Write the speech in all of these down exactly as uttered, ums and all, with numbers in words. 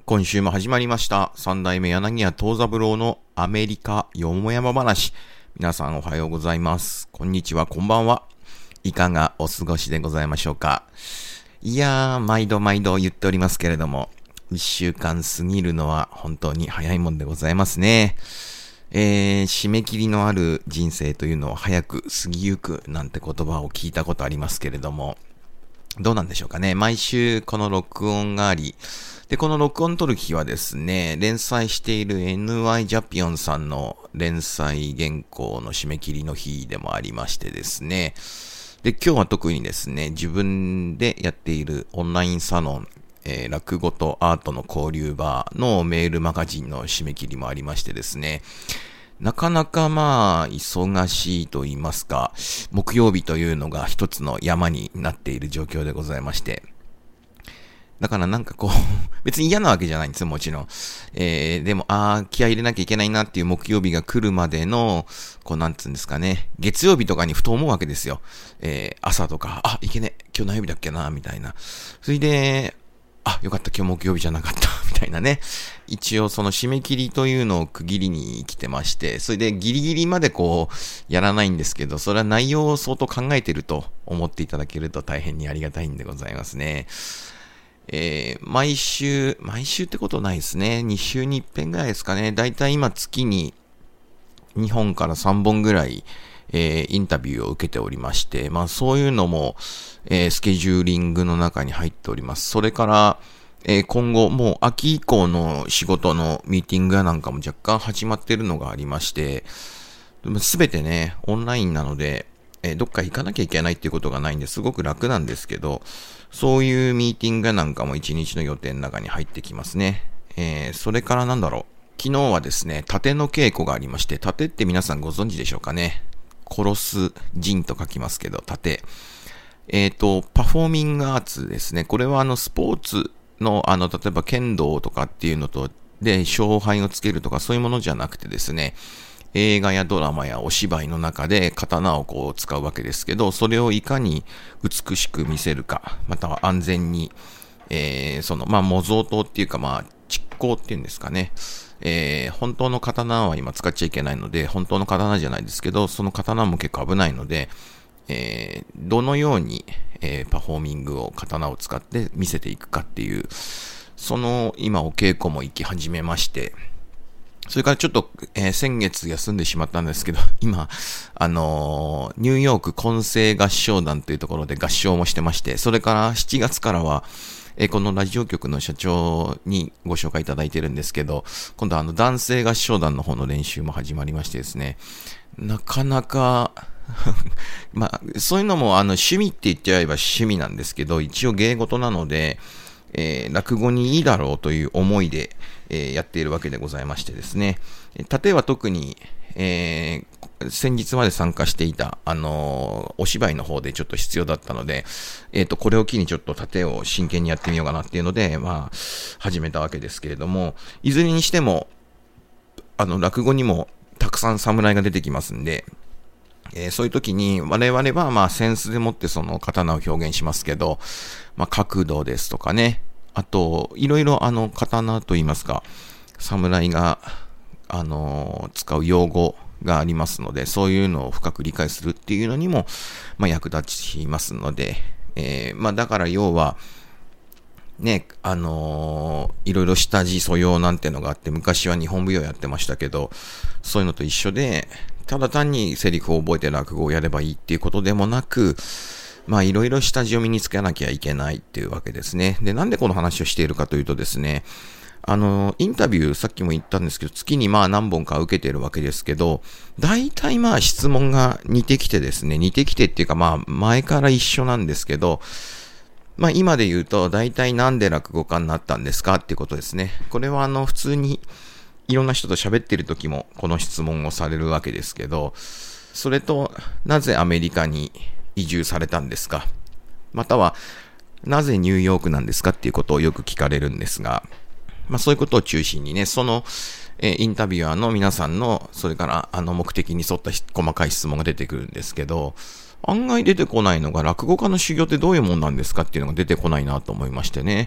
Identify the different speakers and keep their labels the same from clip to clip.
Speaker 1: 今週も始まりました三代目柳家藤三郎のアメリカよもやま話。皆さんおはようございます。こんにちは、こんばんは。いかがお過ごしでございましょうか。いやー、毎度毎度言っておりますけれども、一週間過ぎるのは本当に早いもんでございますね。えー、締め切りのある人生というのを早く過ぎゆくなんて言葉を聞いたことありますけれども、どうなんでしょうかね。毎週この録音があり、で、この録音撮る日はですね、連載している エヌワイ ジャピオンさんの連載原稿の締め切りの日でもありましてですね。で、今日は特にですね、自分でやっているオンラインサロン、えー、落語とアートの交流バーのメールマガジンの締め切りもありましてですね、なかなかまあ、忙しいと言いますか、木曜日というのが一つの山になっている状況でございまして、だからなんかこう、別に嫌なわけじゃないんですよ、もちろん。えー、でも、あー、気合い入れなきゃいけないなっていう木曜日が来るまでの、こうなんつうんですかね、月曜日とかにふと思うわけですよ。えー、朝とか、あ、いけね、今日何曜日だっけな、みたいな。それで、あ、よかった、今日木曜日じゃなかった、みたいなね。一応その締め切りというのを区切りに来てまして、それでギリギリまでこう、やらないんですけど、それは内容を相当考えてると思っていただけると大変にありがたいんでございますね。えー、毎週、毎週ってことないですね。に週にいっぺんぐらいですかね。だいたい今月ににほんからさんぼんぐらい、えー、インタビューを受けておりまして、まあそういうのも、えー、スケジューリングの中に入っております。それから、えー、今後、もう秋以降の仕事のミーティングやなんかも若干始まっているのがありまして、すべてね、オンラインなので、えー、どっか行かなきゃいけないっていうことがないんですごく楽なんですけど、そういうミーティングなんかも一日の予定の中に入ってきますね。えー、それからなんだろう。昨日はですね、殺陣の稽古がありまして、殺陣って皆さんご存知でしょうかね。殺す陣と書きますけど、殺陣。えっと、パフォーミングアーツですね。これはあのスポーツの、あの、例えば剣道とかっていうのと、で、勝敗をつけるとかそういうものじゃなくてですね、映画やドラマやお芝居の中で刀をこう使うわけですけど、それをいかに美しく見せるか、または安全に、えー、その、まあ、模造刀っていうか、まあ、蓄光っていうんですかね。えー、本当の刀は今使っちゃいけないので、本当の刀じゃないですけど、その刀も結構危ないので、えー、どのように、えー、パフォーミングを刀を使って見せていくかっていう、その今お稽古も行き始めまして、それからちょっと、えー、先月休んでしまったんですけど、今、あのー、ニューヨーク混声合唱団というところで合唱もしてまして、それからしちがつからは、えー、このラジオ局の社長にご紹介いただいてるんですけど、今度はあの男性合唱団の方の練習も始まりましてですね、なかなか、まあ、そういうのもあの趣味って言っちゃえば趣味なんですけど、一応芸事なので、えー、落語にいいだろうという思いで、えー、やっているわけでございましてですね。例えば特に、えー、先日まで参加していた、あのー、お芝居の方でちょっと必要だったので、えっと、これを機にちょっと殺陣を真剣にやってみようかなっていうので、まあ、始めたわけですけれども、いずれにしても、あの、落語にもたくさん侍が出てきますんで、えー、そういう時に我々はまあセンスでもってその刀を表現しますけど、まあ角度ですとかね、あといろいろあの刀といいますか、侍があのー、使う用語がありますので、そういうのを深く理解するっていうのにもまあ役立ちますので、えー、まあだから要はね、あのー、いろいろ下地素養なんてのがあって、昔は日本舞踊やってましたけど、そういうのと一緒で、ただ単にセリフを覚えて落語をやればいいっていうことでもなく、まあいろいろ下地を身につけなきゃいけないっていうわけですね。で、なんでこの話をしているかというとですね、あの、インタビューさっきも言ったんですけど、月にまあ何本か受けてるわけですけど、大体まあ質問が似てきてですね、似てきてっていうかまあ前から一緒なんですけど、まあ今で言うと大体なんで落語家になったんですかっていうことですね。これはあの普通にいろんな人と喋ってる時もこの質問をされるわけですけど、それとなぜアメリカに移住されたんですか、またはなぜニューヨークなんですかっていうことをよく聞かれるんですが、まあそういうことを中心にね、その、えー、インタビュアーの皆さんのそれからあの目的に沿った細かい質問が出てくるんですけど、案外出てこないのが落語家の修行ってどういうもんなんですかっていうのが出てこないなと思いましてね。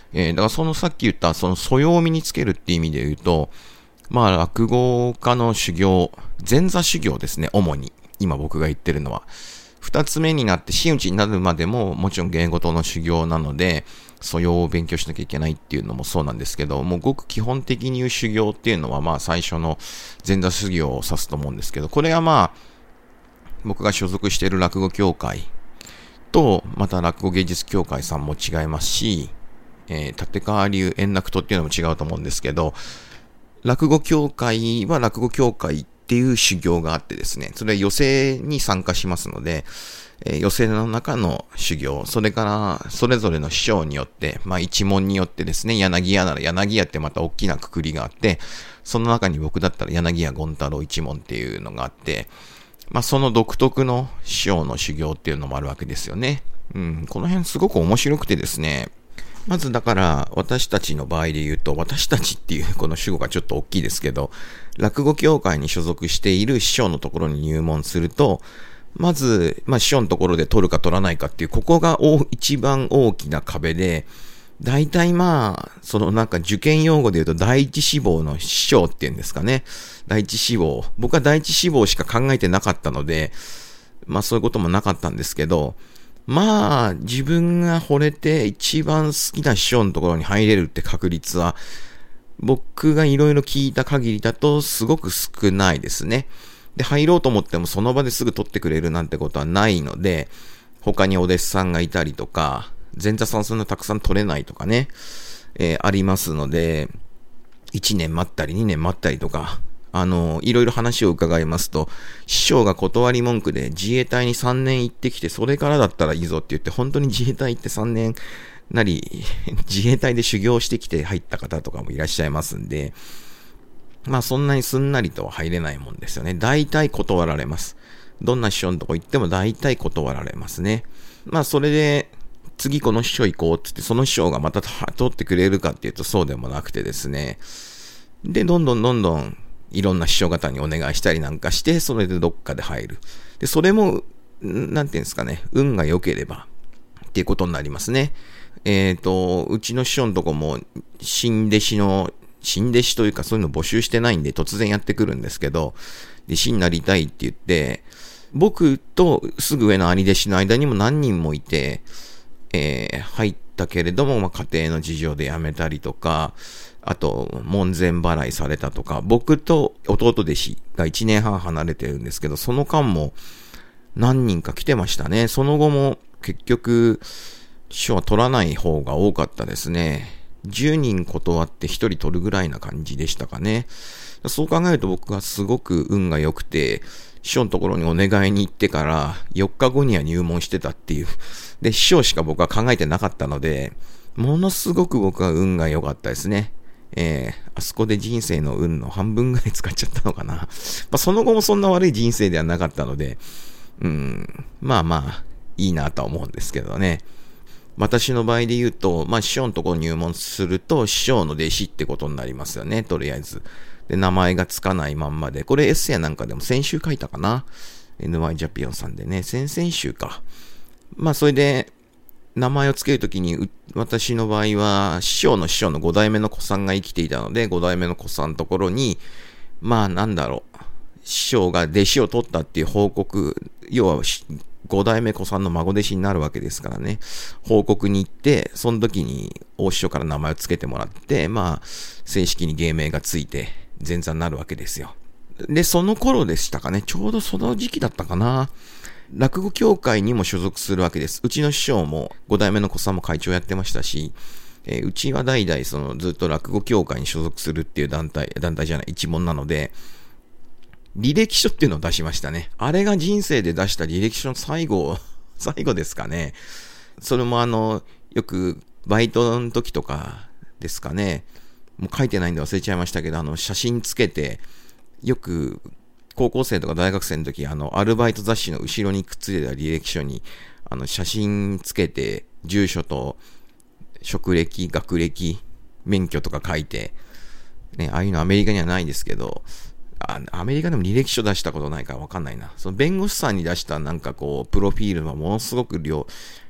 Speaker 1: えー、だからそのさっき言ったその素養を身につけるって意味で言うと、まあ落語家の修行、前座修行ですね、主に。今僕が言ってるのは。二つ目になって真打ちになるまでももちろん芸事の修行なので、素養を勉強しなきゃいけないっていうのもそうなんですけど、もうごく基本的に言う修行っていうのはまあ最初の前座修行を指すと思うんですけど、これはまあ僕が所属している落語協会と、また落語芸術協会さんも違いますし、えー、立川流円楽とっていうのも違うと思うんですけど、落語協会は落語協会っていう修行があってですね、それは寄席に参加しますので、えー、寄席の中の修行、それからそれぞれの師匠によって、まあ一門によってですね、柳家なら柳家ってまた大きなくくりがあって、その中に僕だったら柳家権太郎一門っていうのがあって、まあその独特の師匠の修行っていうのもあるわけですよね。うん、この辺すごく面白くてですね、まずだから私たちの場合で言うと、私たちっていうこの主語がちょっと大きいですけど、落語協会に所属している師匠のところに入門すると、まず、まあ師匠のところで取るか取らないかっていう、ここが一番大きな壁で、大体まあ、そのなんか受験用語で言うと第一志望の師匠っていうんですかね。第一志望。僕は第一志望しか考えてなかったので、まあそういうこともなかったんですけど、まあ、自分が惚れて一番好きな師匠のところに入れるって確率は、僕がいろいろ聞いた限りだとすごく少ないですね。で、入ろうと思ってもその場ですぐ取ってくれるなんてことはないので、他にお弟子さんがいたりとか、前座さんそんなたくさん取れないとかね、えー、ありますので、いちねん待ったりにねん待ったりとか、あの、いろいろ話を伺いますと、師匠が断り文句で自衛隊にさんねん行ってきて、それからだったらいいぞって言って、本当に自衛隊行ってさんねんなり、自衛隊で修行してきて入った方とかもいらっしゃいますんで、まあそんなにすんなりとは入れないもんですよね。大体断られます。どんな師匠のとこ行っても大体断られますね。まあそれで、次この師匠行こうって言って、その師匠がまた取ってくれるかっていうとそうでもなくてですね。で、どんどんどんどん、いろんな師匠方にお願いしたりなんかして、それでどっかで入る。で、それも、なんていうんですかね、運が良ければ、っていうことになりますね。えっと、うちの師匠のとこも、新弟子の、新弟子というかそういうの募集してないんで突然やってくるんですけど、弟子になりたいって言って、僕とすぐ上の兄弟子の間にも何人もいて、えー、入ったけれども、まあ、家庭の事情で辞めたりとか、あと、門前払いされたとか、僕と弟弟子がいちねんはん離れてるんですけど、その間も何人か来てましたね。その後も結局、師匠は取らない方が多かったですね。じゅうにん断ってひとり取るぐらいな感じでしたかね。そう考えると僕はすごく運が良くて、師匠のところにお願いに行ってからよっかごには入門してたっていう。で、師匠しか僕は考えてなかったので、ものすごく僕は運が良かったですね。えー、あそこで人生の運の半分ぐらい使っちゃったのかな。まあ、その後もそんな悪い人生ではなかったので、うん、まあまあ、いいなとは思うんですけどね。私の場合で言うと、まあ師匠のところ入門すると、師匠の弟子ってことになりますよね、とりあえず。で、名前がつかないまんまで。これエッセイなんかでも先週書いたかな。エヌワイ ジャピオンさんでね、先々週か。まあそれで、名前をつけるときに、私の場合は、師匠の師匠のご代目の子さんが生きていたので、ご代目の子さんのところに、まあなんだろう、師匠が弟子を取ったっていう報告、要はご代目子さんの孫弟子になるわけですからね、報告に行って、その時に大師匠から名前をつけてもらって、まあ、正式に芸名がついて、前座になるわけですよ。で、その頃でしたかね、ちょうどその時期だったかな。落語協会にも所属するわけです。うちの師匠もご代目の子さんも会長やってましたし、えー、うちは代々そのずっと落語協会に所属するっていう団体、団体じゃない、一門なので、履歴書っていうのを出しましたね。あれが人生で出した履歴書の最後、最後ですかね。それもあの、よくバイトの時とかですかね。もう書いてないんで忘れちゃいましたけど、あの、写真つけて、よく、高校生とか大学生の時、あの、アルバイト雑誌の後ろにくっついてた履歴書に、あの、写真つけて、住所と、職歴、学歴、免許とか書いて、ね、ああいうのアメリカにはないですけど、あ、アメリカでも履歴書出したことないからわかんないな。その弁護士さんに出したなんかこう、プロフィールはものすごく量、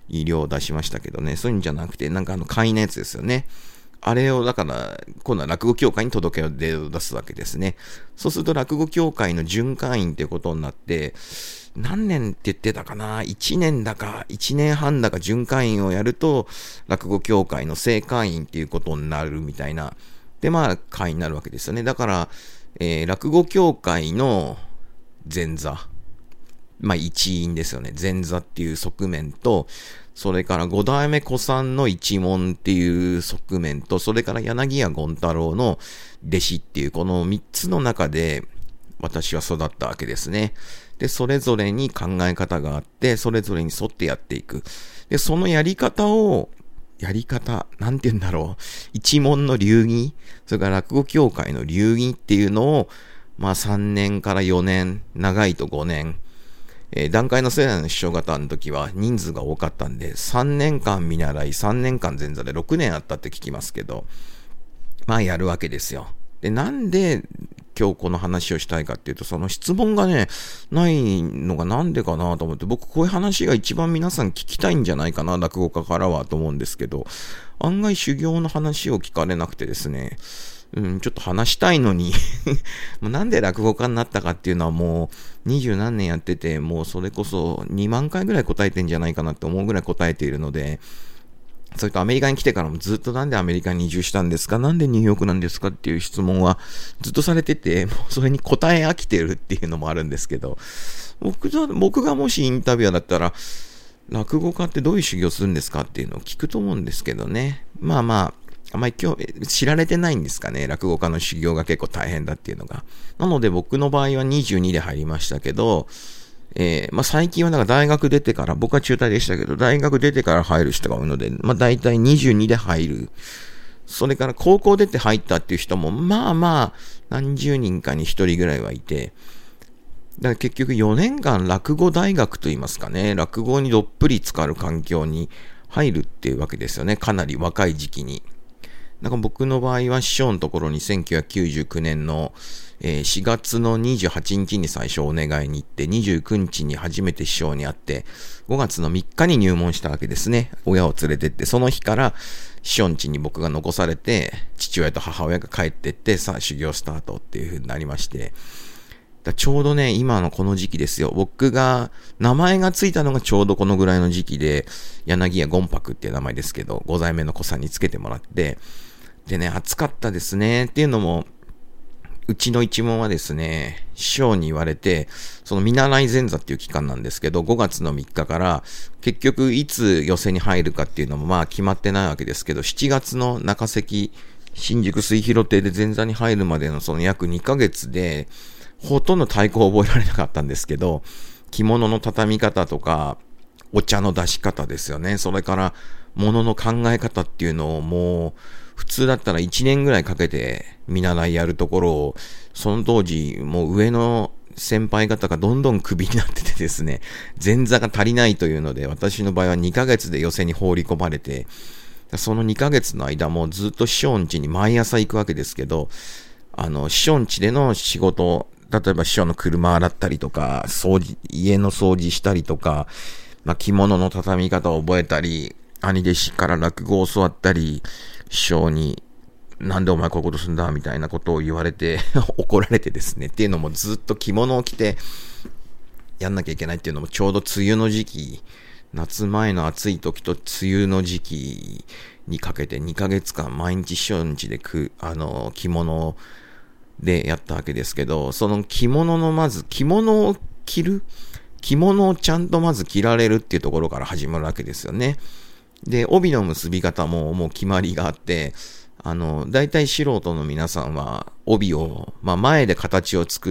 Speaker 1: 量を出しましたけどね、そういうんじゃなくて、なんかあの簡易なやつですよね。あれをだから、今度は落語協会に届け出を出すわけですね。そうすると落語協会の準会員ってことになって、何年って言ってたかな ?いち 年だか、いちねんはんだか準会員をやると、落語協会の正会員っていうことになるみたいな。で、まあ、会員になるわけですよね。だから、えー、落語協会の前座。まあ、一員ですよね。前座っていう側面と、それから五代目古参の一門っていう側面と、それから柳家権太郎の弟子っていう、この三つの中で、私は育ったわけですね。で、それぞれに考え方があって、それぞれに沿ってやっていく。で、そのやり方を、やり方、なんて言うんだろう。一門の流儀、それから落語協会の流儀っていうのを、まあさんねんからよねん、長いとごねん、えー、段階の世代の師匠方の時は人数が多かったんで、さんねんかん見習い、さんねんかん前座でろくねんあったって聞きますけど、まあやるわけですよ。で、なんで今日この話をしたいかっていうと、その質問がね、ないのがなんでかなと思って、僕こういう話が一番皆さん聞きたいんじゃないかな、落語家からはと思うんですけど、案外修行の話を聞かれなくてですね、うん、ちょっと話したいのになんで落語家になったかっていうのはもう二十何年やってて、もうそれこそにまんかいぐらい答えてんじゃないかなって思うぐらい答えているので、それとアメリカに来てからもずっとなんでアメリカに移住したんですか、なんでニューヨークなんですかっていう質問はずっとされてて、もうそれに答え飽きてるっていうのもあるんですけど、僕が、僕がもしインタビュアーだったら、落語家ってどういう修行するんですかっていうのを聞くと思うんですけどね。まあまあ、あんまり今日知られてないんですかね。落語家の修行が結構大変だっていうのが。なので僕の場合はにじゅうにで入りましたけど、えー、まあ最近はなんか大学出てから、僕は中退でしたけど、大学出てから入る人が多いので、まあ大体にじゅうにで入る。それから高校出て入ったっていう人も、まあまあ何十人かに一人ぐらいはいて、だから結局よねんかん落語大学といいますかね、落語にどっぷり浸かる環境に入るっていうわけですよね。かなり若い時期に。なんか僕の場合は師匠のところにせんきゅうひゃくきゅうじゅうきゅうねんのしがつのにじゅうはちにちに最初お願いに行って、にじゅうくにちに初めて師匠に会って、ごがつのみっかに入門したわけですね。親を連れてって、その日から師匠ん家に僕が残されて、父親と母親が帰ってって、さあ修行スタートっていう風になりまして、だちょうどね、今のこの時期ですよ。僕が、名前がついたのがちょうどこのぐらいの時期で、柳家権白っていう名前ですけど、ございめの子さんにつけてもらって、でね、暑かったですね。っていうのも、うちの一門はですね、師匠に言われて、その見習い前座っていう期間なんですけど、ごがつのみっかから、結局いつ寄席に入るかっていうのもまあ決まってないわけですけど、しちがつの中関、新宿水広亭で前座に入るまでのその約にかげつで、ほとんど太鼓を覚えられなかったんですけど、着物の畳み方とか、お茶の出し方ですよね。それから、物の考え方っていうのをもう、普通だったらいちねんぐらいかけて見習いやるところを、その当時、もう上の先輩方がどんどんクビになっててですね、前座が足りないというので、私の場合はにかげつで寄席に放り込まれて、そのにかげつの間もずっと師匠ん家に毎朝行くわけですけど、あの、師匠ん家での仕事、例えば師匠の車洗ったりとか、掃除、家の掃除したりとか、まあ、着物の畳み方を覚えたり、兄弟子から落語を教わったり、師匠に、なんでお前こういうことすんだみたいなことを言われて、怒られてですね。っていうのもずっと着物を着て、やんなきゃいけないっていうのもちょうど梅雨の時期、夏前の暑い時と梅雨の時期にかけてにかげつかん毎日師匠ん家でく、あの、着物を、でやったわけですけど、その着物のまず、着物を着る着物をちゃんとまず着られるっていうところから始まるわけですよね。で、帯の結び方ももう決まりがあって、あの、大体素人の皆さんは帯を、まあ前で形を作って、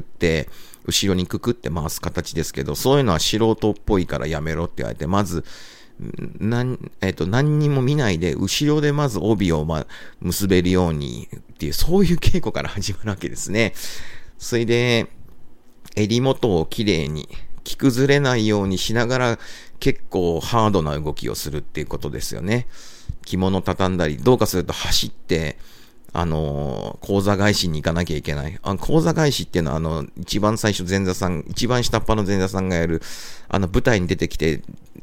Speaker 1: 後ろにくくって回す形ですけど、そういうのは素人っぽいからやめろって言われて、まず、なん、えっと、何にも見ないで、後ろでまず帯を、ま、結べるようにっていう、そういう稽古から始まるわけですね。それで、襟元をきれいに、着崩れないようにしながら、結構ハードな動きをするっていうことですよね。着物畳んだり、どうかすると走って、あのー、講座返しに行かなきゃいけない。あ、講座返しっていうのは、あの、一番最初前座さん、一番下っ端の前座さんがやる、あの、舞台に出てきて、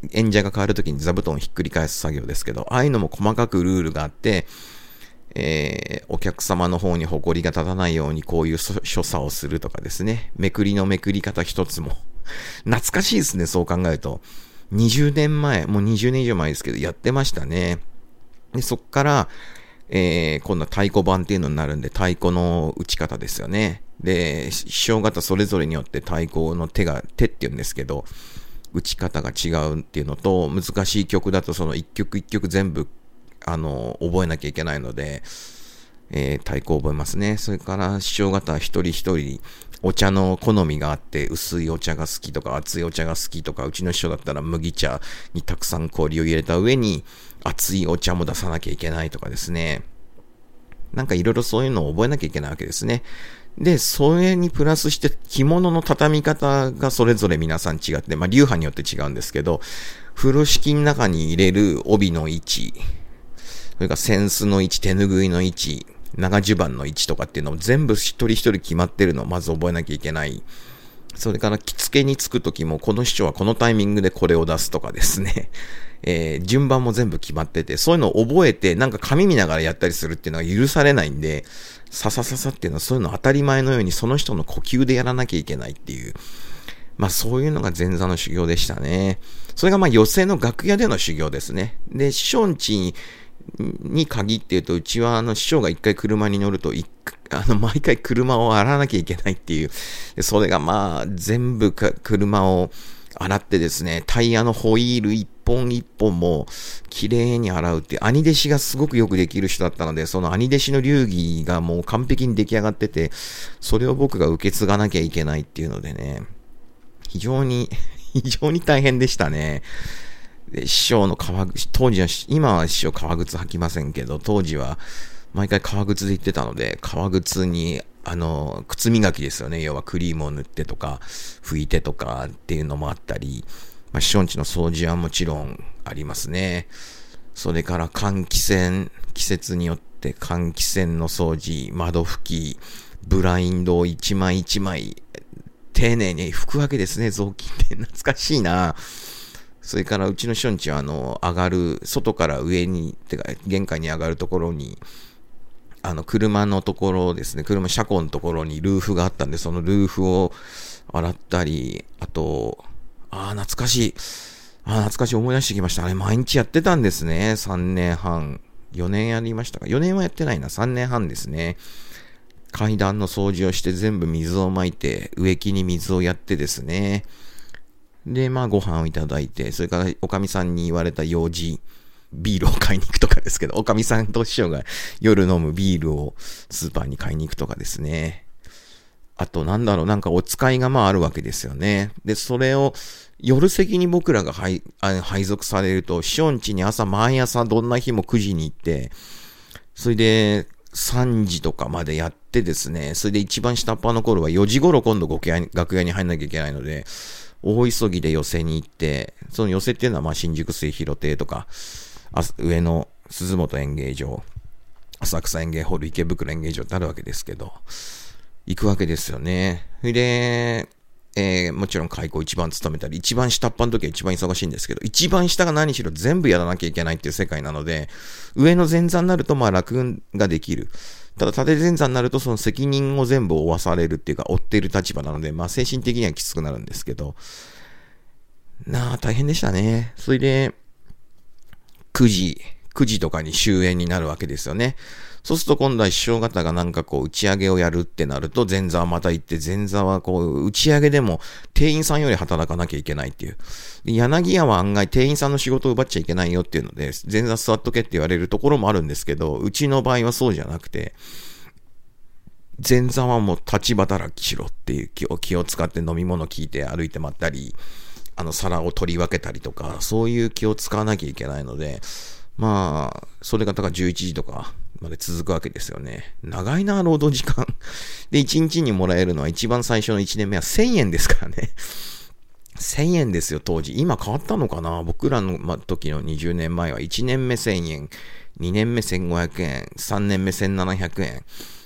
Speaker 1: 演者が変わるときに座布団をひっくり返す作業ですけど、ああいうのも細かくルールがあって、えー、お客様の方に埃が立たないようにこういう所作をするとかですね。めくりのめくり方一つも。懐かしいですね、そう考えると。にじゅうねんまえ、もうにじゅうねん以上前ですけど、やってましたね。で、そっから、えー、今度は太鼓判っていうのになるんで、太鼓の打ち方ですよね。で、師匠方それぞれによって太鼓の手が、手って言うんですけど、打ち方が違うっていうのと、難しい曲だとその一曲一曲全部、あの、覚えなきゃいけないので、えー、太鼓を覚えますね。それから師匠方一人一人、お茶の好みがあって、薄いお茶が好きとか、熱いお茶が好きとか、うちの師匠だったら麦茶にたくさん氷を入れた上に、熱いお茶も出さなきゃいけないとかですね。なんかいろいろそういうのを覚えなきゃいけないわけですね。で、それにプラスして着物の畳み方がそれぞれ皆さん違って、まあ流派によって違うんですけど、風呂敷の中に入れる帯の位置、それから扇子の位置、手ぬぐいの位置、長襦袢の位置とかっていうのを全部一人一人決まってるのをまず覚えなきゃいけない。それから着付けにつくときもこの師匠はこのタイミングでこれを出すとかですね。えー、順番も全部決まってて、そういうのを覚えてなんか紙見ながらやったりするっていうのは許されないんで、ささささっていうのはそういうの当たり前のようにその人の呼吸でやらなきゃいけないっていう。まあそういうのが前座の修行でしたね。それがまあ寄席の楽屋での修行ですね。で、師匠んちにに限って言うと、うちはあの師匠が一回車に乗ると、あの毎回車を洗わなきゃいけないっていう。それがまあ全部か車を洗ってですね、タイヤのホイール一本一本も綺麗に洗うっていう、兄弟子がすごくよくできる人だったので、その兄弟子の流儀がもう完璧に出来上がってて、それを僕が受け継がなきゃいけないっていうのでね、非常に、非常に大変でしたね。で、師匠の革靴、当時は、今は師匠革靴履きませんけど、当時は毎回革靴で行ってたので、革靴に、あの、靴磨きですよね。要はクリームを塗ってとか、拭いてとかっていうのもあったり、まあ、師匠んちの掃除はもちろんありますね。それから換気扇、季節によって換気扇の掃除、窓拭き、ブラインドを一枚一枚、丁寧に拭くわけですね。雑巾って懐かしいな。それからうちの師匠んちはあの、上がる、外から上に、てか玄関に上がるところに、あの、車のところですね、車車庫のところにルーフがあったんで、そのルーフを洗ったり、あと、ああ、懐かしい。ああ、懐かしい。思い出してきました。あれ、毎日やってたんですね。さんねんはん。よねんやりましたか。よねんはやってないな。さんねんはんですね。階段の掃除をして全部水をまいて、植木に水をやってですね。で、まあ、ご飯をいただいて、それから、おかみさんに言われた用事、ビールを買いに行くとかですけど、おかみさんと師匠が夜飲むビールをスーパーに買いに行くとかですね。あと、なんだろう、なんかお使いがまああるわけですよね。で、それを、夜席に僕らが配、配属されると、師匠ん家に朝、毎朝どんな日もくじに行って、それで、さんじとかまでやってですね、それで一番下っ端の頃はよじ頃今度楽屋に、楽屋に入んなきゃいけないので、大急ぎで寄席に行って、その寄席っていうのはまあ新宿末広亭とか、上野鈴本演芸場、浅草演芸ホール、池袋演芸場ってあるわけですけど、行くわけですよね。それで、えー、もちろん開口一番務めたり、一番下っ端の時は一番忙しいんですけど、一番下が何しろ全部やらなきゃいけないっていう世界なので、上の前座になるとまあ楽ができる。ただ縦前座になるとその責任を全部負わされるっていうか、負っている立場なので、まあ精神的にはきつくなるんですけど、なあ大変でしたね。それで、くじ、くじとかに終演になるわけですよね。そうすると今度は師匠方がなんかこう打ち上げをやるってなると前座はまた行って前座はこう打ち上げでも店員さんより働かなきゃいけないっていう。で柳屋は案外店員さんの仕事を奪っちゃいけないよっていうので前座座っとけって言われるところもあるんですけど、うちの場合はそうじゃなくて前座はもう立ち働きしろっていう気を、気を使って飲み物聞いて歩いて待ったり、あの皿を取り分けたりとかそういう気を使わなきゃいけないので、まあそれがだからじゅういちじとかまで続くわけですよね。長いな、労働時間。で、いちにちにもらえるのは一番最初のいちねんめはせんえんですからね。せんえんですよ、当時。今変わったのかな？僕らの時のにじゅうねんまえはいちねんめせんえん、にねんめせんごひゃくえん、さんねんめせんななひゃくえん。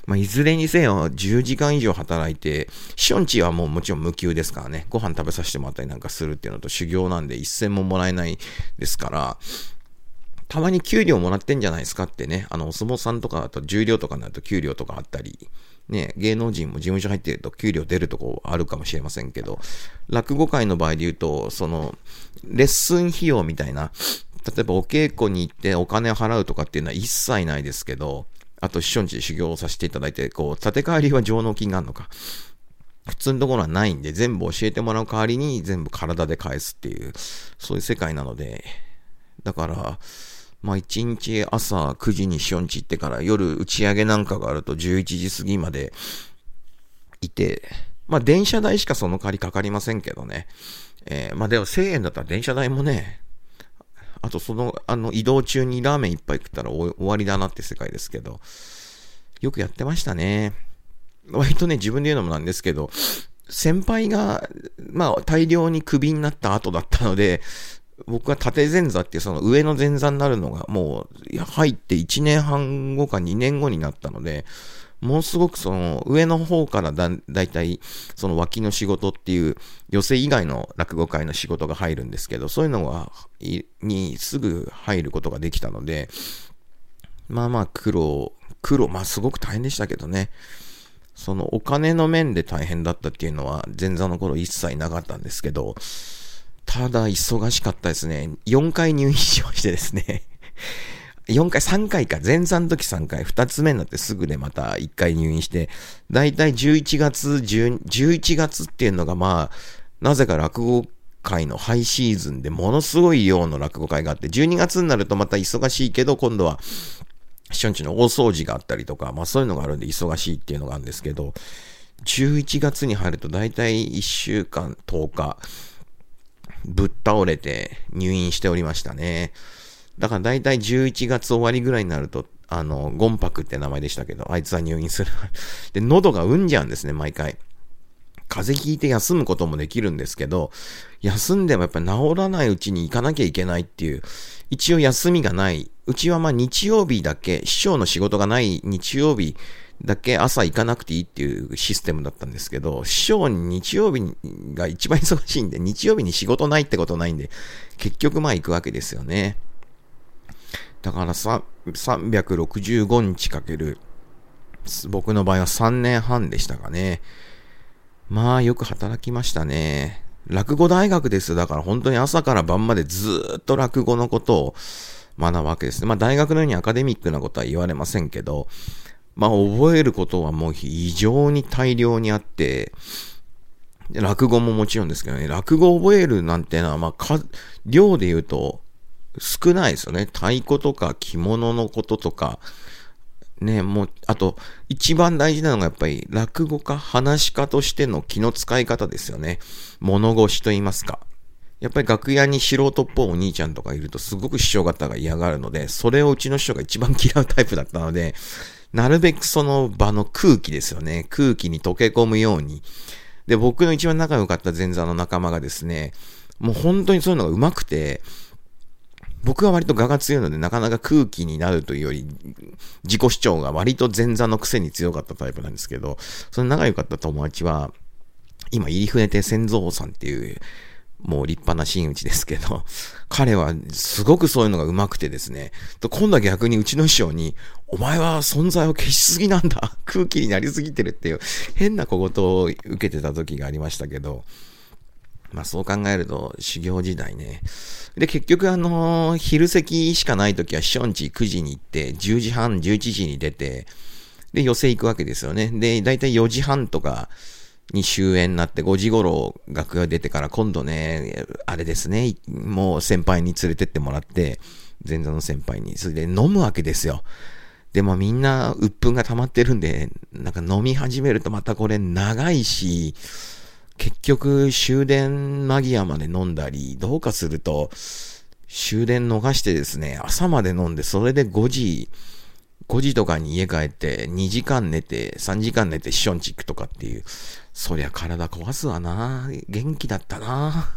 Speaker 1: まあ、いずれにせよじゅうじかん以上働いて、シオンチはもうもちろん無給ですからね、ご飯食べさせてもらったりなんかするっていうのと修行なんで一銭ももらえないですから、たまに給料もらってんじゃないですかってね、あの、お相撲さんとかだと重量とかになると給料とかあったり、ね、芸能人も事務所入ってると給料出るとこあるかもしれませんけど、落語界の場合で言うと、その、レッスン費用みたいな、例えばお稽古に行ってお金を払うとかっていうのは一切ないですけど、あと、師匠んちで修行をさせていただいて、こう、立て替わりは上納金があるのか。普通のところはないんで、全部教えてもらう代わりに全部体で返すっていう、そういう世界なので、だから、まあ一日朝くじに師匠んち行ってから夜打ち上げなんかがあるとじゅういちじ過ぎまでいて、まあ電車代しかその代わりかかりませんけどね。えー、まあでもせんえんだったら電車代もね、あとその、あの移動中にラーメン一杯食ったら終わりだなって世界ですけど、よくやってましたね。割とね、自分で言うのもなんですけど、先輩が、まあ大量にクビになった後だったので、僕は縦前座っていうその上の前座になるのがもう入っていちねんはんごかにねんごになったので、ものすごくその上の方からだ、だいたいその脇の仕事っていう寄席以外の落語界の仕事が入るんですけど、そういうのが、にすぐ入ることができたので、まあまあ苦労、苦労、まあすごく大変でしたけどね。そのお金の面で大変だったっていうのは前座の頃一切なかったんですけど、ただ忙しかったですね。よんかい入院しましてですね。よんかい、さんかいか。前座の時さんかい、ふたつめになってすぐでまたいっかい入院して、だいたいじゅういちがつ、じゅういちがつっていうのがまあ、なぜか落語界のハイシーズンでものすごい量の落語会があって、じゅうにがつになるとまた忙しいけど、今度は、師匠んちの大掃除があったりとか、まあそういうのがあるんで忙しいっていうのがあるんですけど、じゅういちがつに入るとだいたいいっしゅうかん、とおか、ぶっ倒れて入院しておりましたね。だからだいたいじゅういちがつ終わりぐらいになると、あの、ゴンパクって名前でしたけど、あいつは入院する。で、喉がうんじゃうんですね、毎回。風邪ひいて休むこともできるんですけど、休んでもやっぱり治らないうちに行かなきゃいけないっていう、一応休みがない。うちはまあ日曜日だけ、師匠の仕事がない日曜日だけ朝行かなくていいっていうシステムだったんですけど、師匠に日曜日が一番忙しいんで、日曜日に仕事ないってことないんで、結局まあ行くわけですよね。だからさ、さんびゃくろくじゅうごにちかける、僕の場合はさんねんはんでしたかね。まあよく働きましたね。落語大学です。だから本当に朝から晩までずーっと落語のことを学ぶわけですね。まあ大学のようにアカデミックなことは言われませんけど、まあ覚えることはもう非常に大量にあって、落語ももちろんですけどね、落語を覚えるなんてのはまあか、量で言うと少ないですよね。太鼓とか着物のこととか、ね、もう、あと、一番大事なのがやっぱり、落語家、話し家としての気の使い方ですよね。物腰と言いますか。やっぱり楽屋に素人っぽいお兄ちゃんとかいると、すごく師匠方が嫌がるので、それをうちの師匠が一番嫌うタイプだったので、なるべくその場の空気ですよね。空気に溶け込むように。で、僕の一番仲良かった前座の仲間がですね、もう本当にそういうのが上手くて、僕は割と我が強いのでなかなか空気になるというより自己主張が割と前座のくせに強かったタイプなんですけど、その仲良かった友達は今入船亭千蔵さんっていうもう立派な真打ちですけど、彼はすごくそういうのが上手くてですね、今度は逆にうちの師匠にお前は存在を消しすぎなんだ、空気になりすぎてるっていう変な小言を受けてた時がありましたけど、まあそう考えると修行時代ね。で結局あのー、昼席しかない時は師匠んちくじに行ってじゅうじはんじゅういちじに出て、で寄席行くわけですよね。でだいたいよじはんとかに終演になってごじ頃楽屋出てから今度ね、あれですね、もう先輩に連れてってもらって、前座の先輩にそれで飲むわけですよ。でもみんな鬱憤が溜まってるんで、なんか飲み始めるとまたこれ長いし、結局終電間際まで飲んだり、どうかすると終電逃してですね、朝まで飲んで、それでごじ、ごじとかに家帰ってにじかん寝て、さんじかん寝て師匠んち行くとかっていう、そりゃ体壊すわな。元気だったな。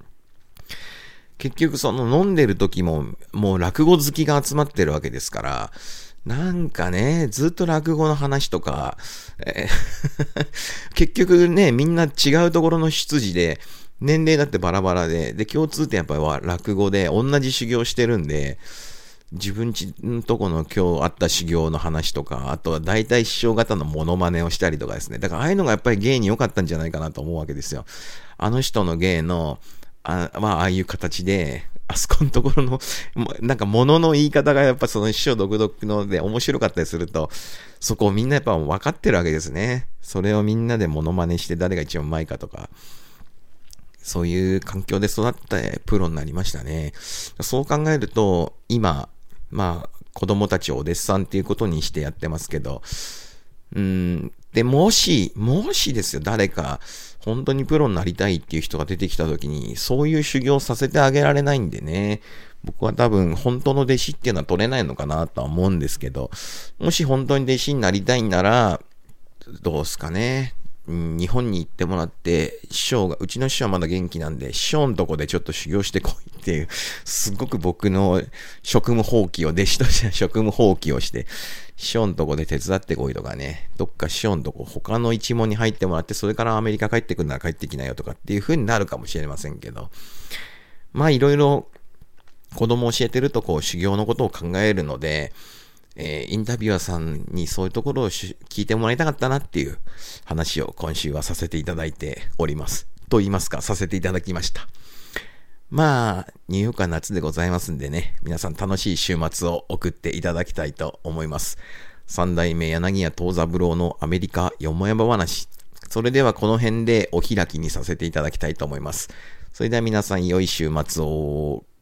Speaker 1: 結局その飲んでる時ももう落語好きが集まってるわけですから、 なんかね、ずっと落語の話とか、えー結局ね、みんな違うところの出自で、年齢だってバラバラで、で、共通点やっぱりは落語で、同じ修行してるんで、自分ちのとこの今日あった修行の話とか、あとは大体師匠方のモノマネをしたりとかですね。だからああいうのがやっぱり芸に良かったんじゃないかなと思うわけですよ。あの人の芸の、あまあ、ああいう形で、あそこのところの、なんか物の言い方がやっぱその師匠独特ので面白かったりすると、そこをみんなやっぱ分かってるわけですね。それをみんなでモノマネして誰が一番うまいかとか、そういう環境で育ってプロになりましたね。そう考えると、今、まあ、子供たちをお弟子さんっていうことにしてやってますけど、うーん、で、もし、もしですよ、誰か、本当にプロになりたいっていう人が出てきたときに、そういう修行させてあげられないんでね、僕は多分、本当の弟子っていうのは取れないのかなとは思うんですけど、もし本当に弟子になりたいんなら、どうすかね。日本に行ってもらって、師匠が、うちの師匠はまだ元気なんで、師匠のとこでちょっと修行してこいっていう、すごく僕の職務放棄を、弟子として職務放棄をして、師匠のとこで手伝ってこいとかね、どっか師匠のとこ他の一門に入ってもらって、それからアメリカ帰ってくるなら帰ってきなよとかっていう風になるかもしれませんけど、まあいろいろ子供を教えてるとこう修行のことを考えるので、えー、インタビュアーさんにそういうところを聞いてもらいたかったなっていう話を今週はさせていただいております。と言いますか、させていただきました。まあ、ニューヨークは夏でございますんでね、皆さん楽しい週末を送っていただきたいと思います。三代目柳家藤三郎のアメリカよもやま話。それではこの辺でお開きにさせていただきたいと思います。それでは皆さん良い週末を。